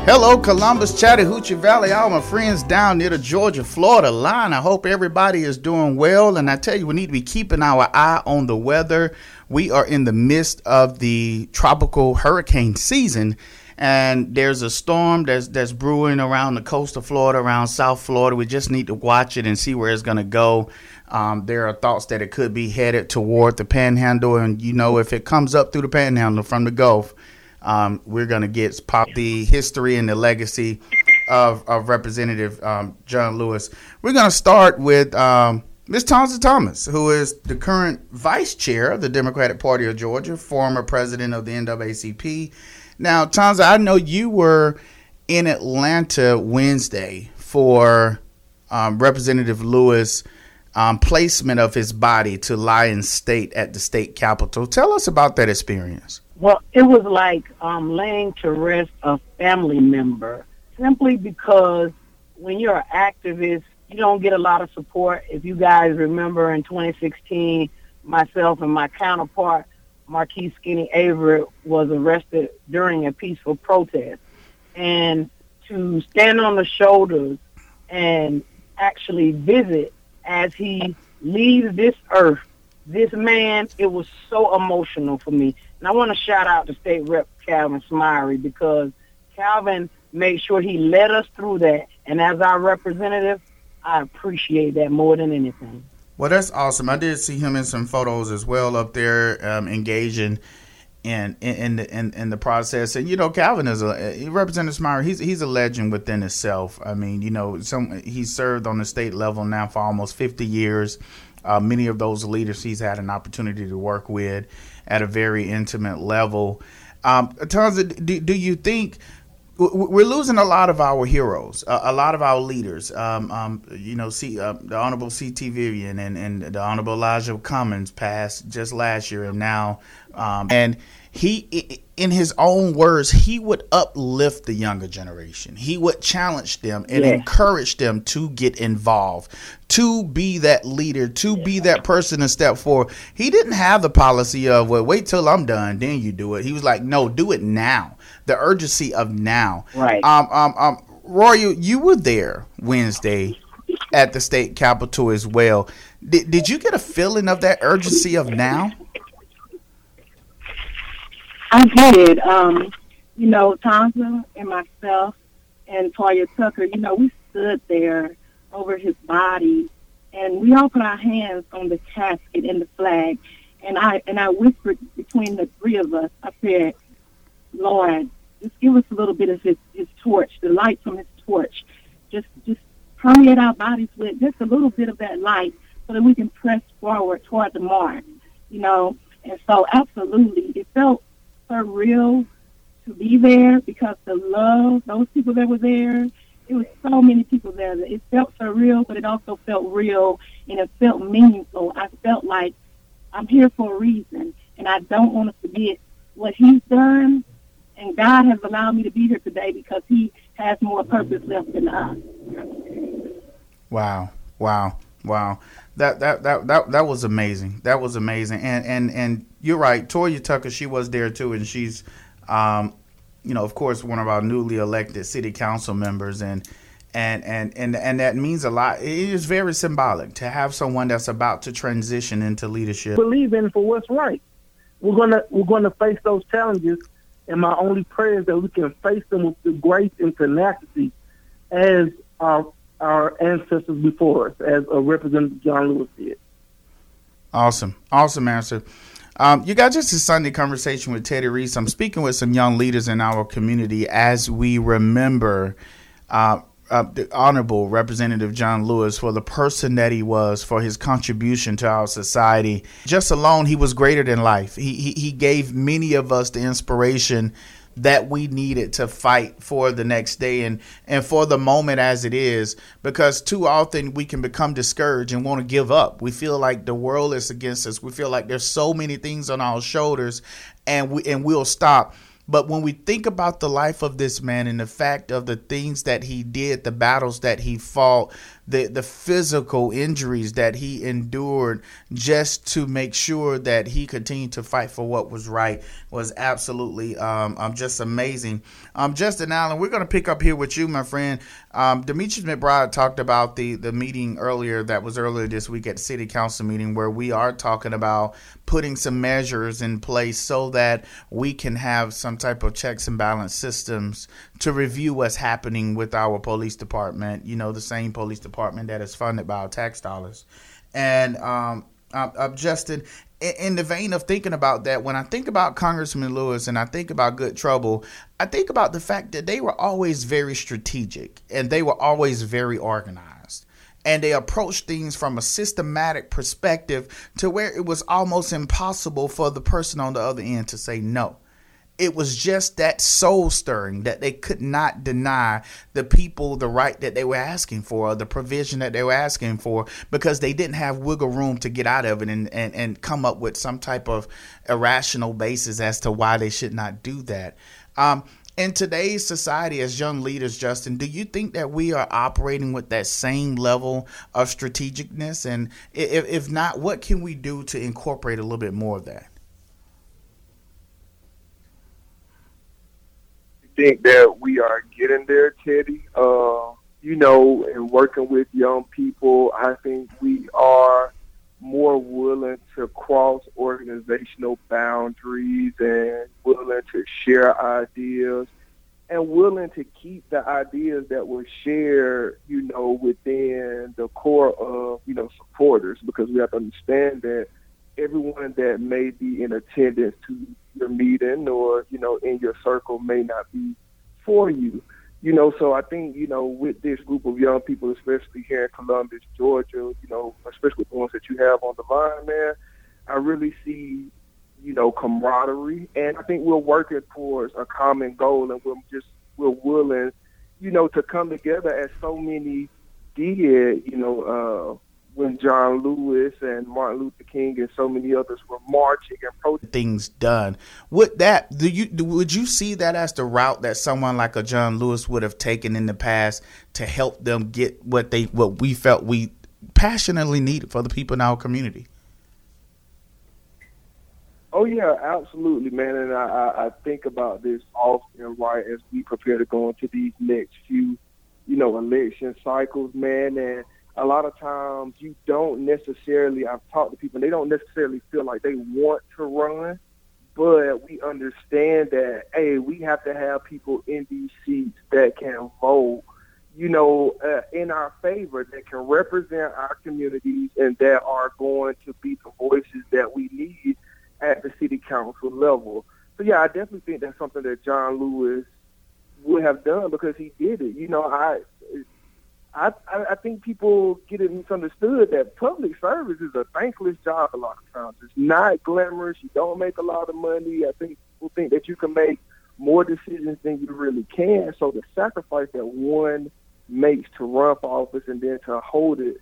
Hello, Columbus, Chattahoochee Valley, all my friends down near the Georgia-Florida line. I hope everybody is doing well. And I tell you, we need to be keeping our eye on the weather. We are in the midst of the tropical hurricane season. And there's a storm that's brewing around the coast of Florida, around South Florida. We just need to watch it and see where it's going to go. There are thoughts that it could be headed toward the Panhandle. And, you know, if it comes up through the Panhandle from the Gulf, we're going to get the history and the legacy of Representative John Lewis. We're going to start with Ms. Tonsa Thomas, who is the current vice chair of the Democratic Party of Georgia, former president of the NAACP. Now, Tonsa, I know you were in Atlanta Wednesday for Representative Lewis' placement of his body to lie in state at the state capitol. Tell us about that experience. Well, it was like laying to rest a family member, simply because when you're an activist, you don't get a lot of support. If you guys remember in 2016, myself and my counterpart, Marquis Skinny Avery, was arrested during a peaceful protest. And to stand on the shoulders and actually visit as he leaves this earth, this man, it was so emotional for me. And I want to shout out to State Rep Calvin Smyrie, because Calvin made sure he led us through that. And as our representative, I appreciate that more than anything. Well, that's awesome. I did see him in some photos as well up there, engaging in the process. And, you know, Calvin is Representative Smyrie, he's a legend within himself. I mean, you know, he's served on the state level now for almost 50 years. Many of those leaders he's had an opportunity to work with at a very intimate level. Tonsa, do you think we're losing a lot of our heroes, a lot of our leaders? You know, the Honorable C.T. Vivian and the Honorable Elijah Cummings passed just last year, and now, and he, in his own words, he would uplift the younger generation. He would challenge them and encourage them to get involved, to be that leader, to be that person to step forward. He didn't have the policy of, well, wait till I'm done, then you do it. He was like, no, do it now. The urgency of now. Right. Roy, you were there Wednesday at the state capitol as well. Did you get a feeling of that urgency of now? I did. You know, Tonsa and myself and Toya Tucker, you know, we stood there over his body, and we all put our hands on the casket and the flag. And I whispered between the three of us, I said, Lord, just give us a little bit of his torch, the light from his torch. Just permeate our bodies with just a little bit of that light so that we can press forward toward the mark, you know. And so absolutely, it felt surreal to be there, because the love, those people that were there, it was so many people there. It felt surreal, but it also felt real, and it felt meaningful. I felt like I'm here for a reason, and I don't want to forget what he's done. And God has allowed me to be here today because he has more purpose left than us. Wow. That was amazing. That was amazing. And you're right. Toya Tucker, she was there too, and she's, you know, of course, one of our newly elected city council members, and that means a lot. It is very symbolic to have someone that's about to transition into leadership. Believe in for what's right. We're gonna face those challenges, and my only prayer is that we can face them with the grace and tenacity as our ancestors before us, as Representative John Lewis did. Awesome answer. You got just a Sunday conversation with Teddy Reese. I'm speaking with some young leaders in our community as we remember the Honorable Representative John Lewis for the person that he was, for his contribution to our society. Just alone, he was greater than life. He gave many of us the inspiration that we needed to fight for the next day and for the moment as it is, because too often we can become discouraged and want to give up. We feel like the world is against us. We feel like there's so many things on our shoulders, and we'll stop. But when we think about the life of this man and the fact of the things that he did, the battles that he fought, the physical injuries that he endured just to make sure that he continued to fight for what was right was absolutely just amazing. Justin Allen, we're going to pick up here with you, my friend. Demetrius McBride talked about the meeting earlier this week at the city council meeting, where we are talking about putting some measures in place so that we can have some type of checks and balance systems to review what's happening with our police department, the same police department that is funded by our tax dollars. And Justin, in the vein of thinking about that, when I think about Congressman Lewis and I think about Good Trouble, I think about the fact that they were always very strategic and they were always very organized. And they approached things from a systematic perspective to where it was almost impossible for the person on the other end to say no. It was just that soul stirring that they could not deny the people the right that they were asking for, the provision that they were asking for, because they didn't have wiggle room to get out of it and come up with some type of irrational basis as to why they should not do that. In today's society, as young leaders, Justin, do you think that we are operating with that same level of strategicness? And if not, what can we do to incorporate a little bit more of that? I think that we are getting there, Teddy. And working with young people, I think we are more willing to cross organizational boundaries and willing to share ideas and willing to keep the ideas that were shared, within the core of, supporters, because we have to understand that everyone that may be in attendance to your meeting or, in your circle may not be for you. So I think, with this group of young people, especially here in Columbus, Georgia, especially the ones that you have on the line, man, I really see, camaraderie. And I think we're working towards a common goal, and we're willing, to come together as so many did, when John Lewis and Martin Luther King and so many others were marching and protesting. Things done. Would you see that as the route that someone like a John Lewis would have taken in the past to help them get what we felt we passionately needed for the people in our community? Oh yeah, absolutely, man. And I think about this often, right, as we prepare to go into these next few, election cycles, man. And a lot of times you don't necessarily, I've talked to people, and they don't necessarily feel like they want to run, but we understand that, hey, we have to have people in these seats that can vote, in our favor, that can represent our communities and that are going to be the voices that we need at the city council level. So, yeah, I definitely think that's something that John Lewis would have done because he did it. I think people get it misunderstood that public service is a thankless job a lot of times. It's not glamorous. You don't make a lot of money. I think people think that you can make more decisions than you really can. So the sacrifice that one makes to run for office and then to hold it,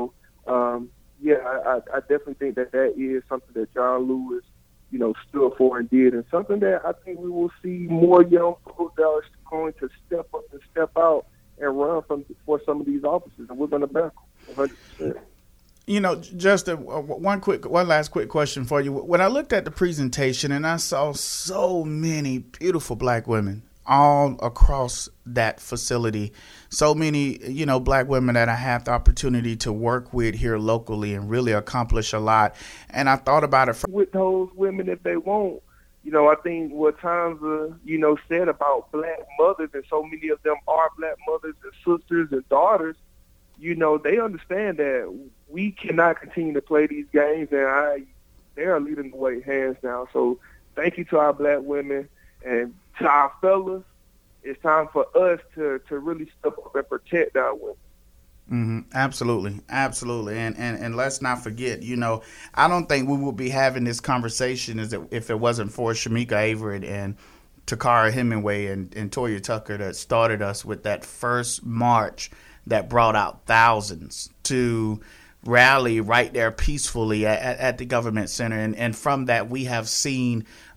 I definitely think that is something that John Lewis, stood for and did, and something that I think we will see more young folks that are going to step up and step out and run for some of these offices, and we're going to back them 100%. Justin, one last quick question for you. When I looked at the presentation and I saw so many beautiful black women all across that facility, so many, black women that I had the opportunity to work with here locally and really accomplish a lot. And I thought about it. With those women, if they won't, I think what Tanza, said about black mothers, and so many of them are black mothers and sisters and daughters, they understand that we cannot continue to play these games, and they are leading the way hands down. So thank you to our black women, and to our fellas. It's time for us to really step up and protect our women. Mm-hmm. Absolutely. And let's not forget, I don't think we would be having this conversation if it wasn't for Shamika Avery and Takara Hemingway and Toya Tucker that started us with that first march that brought out thousands to rally right there peacefully at the government center. And from that, we have seen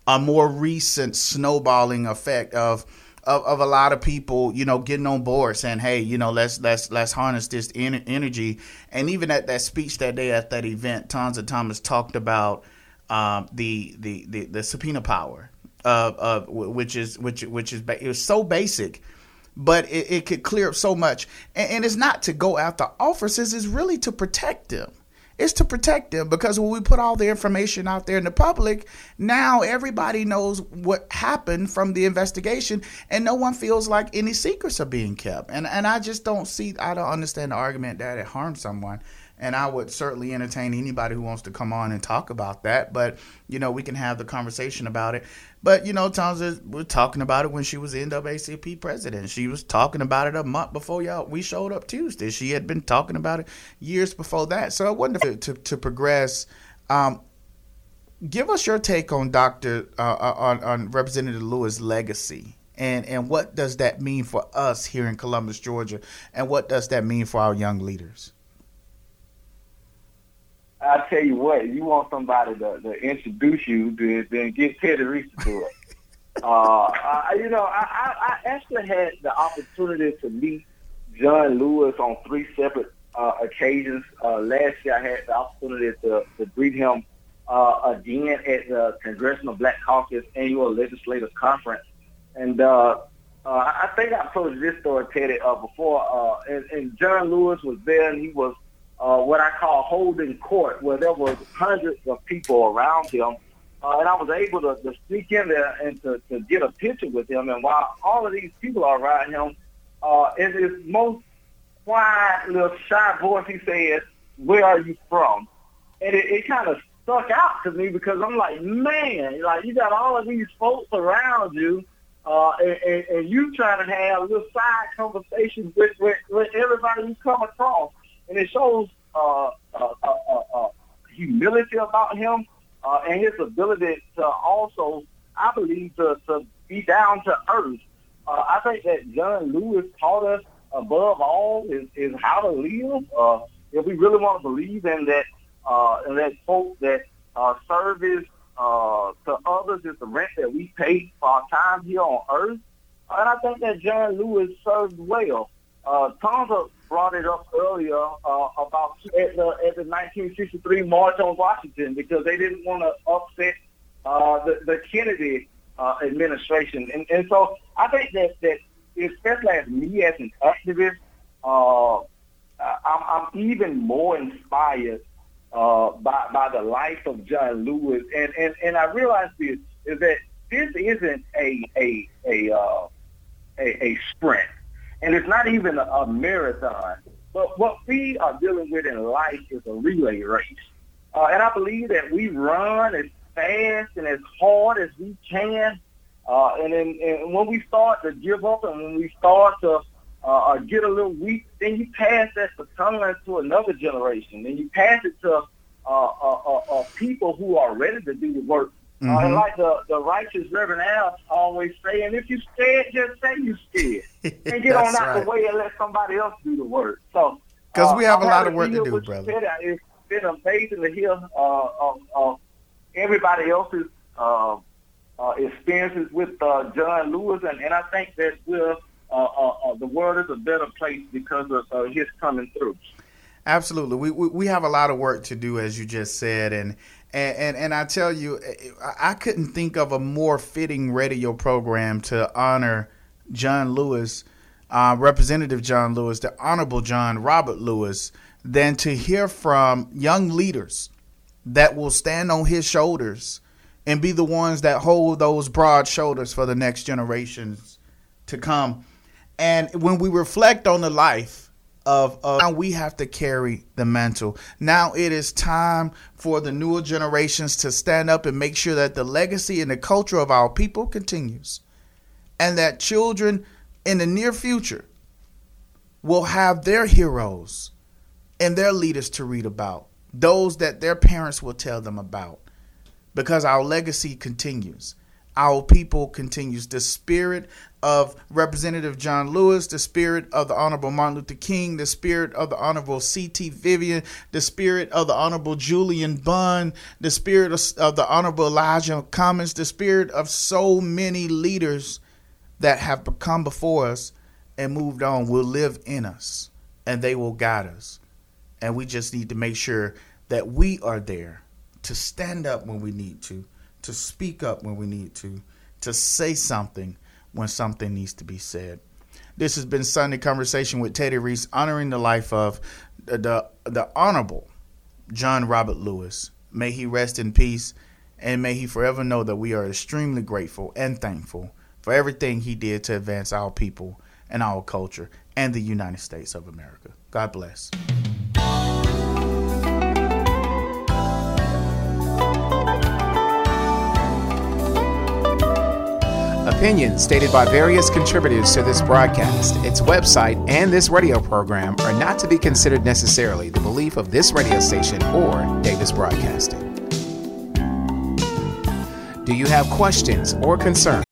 a more recent snowballing effect of a lot of people, getting on board saying, hey, let's harness this energy. And even at that speech that day at that event, Tonza Thomas talked about the subpoena power, which is it was so basic, but it could clear up so much. And it's not to go after officers; it's really to protect them. It's to protect them, because when we put all the information out there in the public, now everybody knows what happened from the investigation, and no one feels like any secrets are being kept. And I just don't understand the argument that it harms someone. And I would certainly entertain anybody who wants to come on and talk about that. But, we can have the conversation about it. But, Tonza, we're talking about it when she was the NAACP president. She was talking about it a month before we showed up Tuesday. She had been talking about it years before that. So I wonder to progress. Give us your take on on Representative Lewis' legacy. And what does that mean for us here in Columbus, Georgia? And what does that mean for our young leaders? I tell you what, you want somebody to introduce you, then get Teddy Reese to do it. I actually had the opportunity to meet John Lewis on 3 separate occasions. Last year, I had the opportunity to greet him again at the Congressional Black Caucus Annual Legislative Conference. And I think I told you this story, Teddy, before. And John Lewis was there, and he was what I call holding court, where there was hundreds of people around him. And I was able to sneak in there and to get a picture with him. And while all of these people are around him, in his most quiet, little shy voice, he says, "Where are you from?" And it kind of stuck out to me, because I'm like, man, like, you got all of these folks around you, and you trying to have little side conversations with everybody you come across. And it shows humility about him, and his ability to also, I believe, to be down to earth. I think that John Lewis taught us, above all, is how to live. If we really want to believe in that, quote that service to others is the rent that we pay for our time here on earth. And I think that John Lewis served well. Tonza brought it up earlier about at the 1963 March on Washington, because they didn't want to upset the Kennedy administration. And so I think that especially as me as an activist, I'm even more inspired by the life of John Lewis. And I realize this is that this isn't a sprint. And it's not even a marathon. But what we are dealing with in life is a relay race. And I believe that we run as fast and as hard as we can. And when we start to give up, and when we start to get a little weak, then you pass that baton to another generation. And you pass it to people who are ready to do the work. Mm-hmm. And like the righteous Reverend Al always say, and if you're scared, just say you're scared. And get on out the way and let somebody else do the work. So, because we have a lot of work to do, brother. It's been amazing to hear everybody else's experiences with John Lewis. And I think that the world is a better place because of his coming through. Absolutely. We have a lot of work to do, as you just said. And I tell you, I couldn't think of a more fitting radio program to honor John Lewis, Representative John Lewis, the Honorable John Robert Lewis, than to hear from young leaders that will stand on his shoulders and be the ones that hold those broad shoulders for the next generations to come. And when we reflect on the life of now, we have to carry the mantle. Now it is time for the newer generations to stand up and make sure that the legacy and the culture of our people continues, and that children in the near future will have their heroes and their leaders to read about, those that their parents will tell them about, because our legacy continues. our people continues. The spirit of Representative John Lewis, the spirit of the Honorable Martin Luther King, the spirit of the Honorable C.T. Vivian, the spirit of the Honorable Julian Bunn, the spirit of the Honorable Elijah Cummings, the spirit of so many leaders that have come before us and moved on will live in us, and they will guide us. And we just need to make sure that we are there to stand up when we need to speak up when we need to say something when something needs to be said. This has been Sunday Conversation with Teddy Reese, honoring the life of the Honorable John Robert Lewis. May he rest in peace, and may he forever know that we are extremely grateful and thankful for everything he did to advance our people and our culture and the United States of America. God bless. Opinions stated by various contributors to this broadcast, its website, and this radio program are not to be considered necessarily the belief of this radio station or Davis Broadcasting. Do you have questions or concerns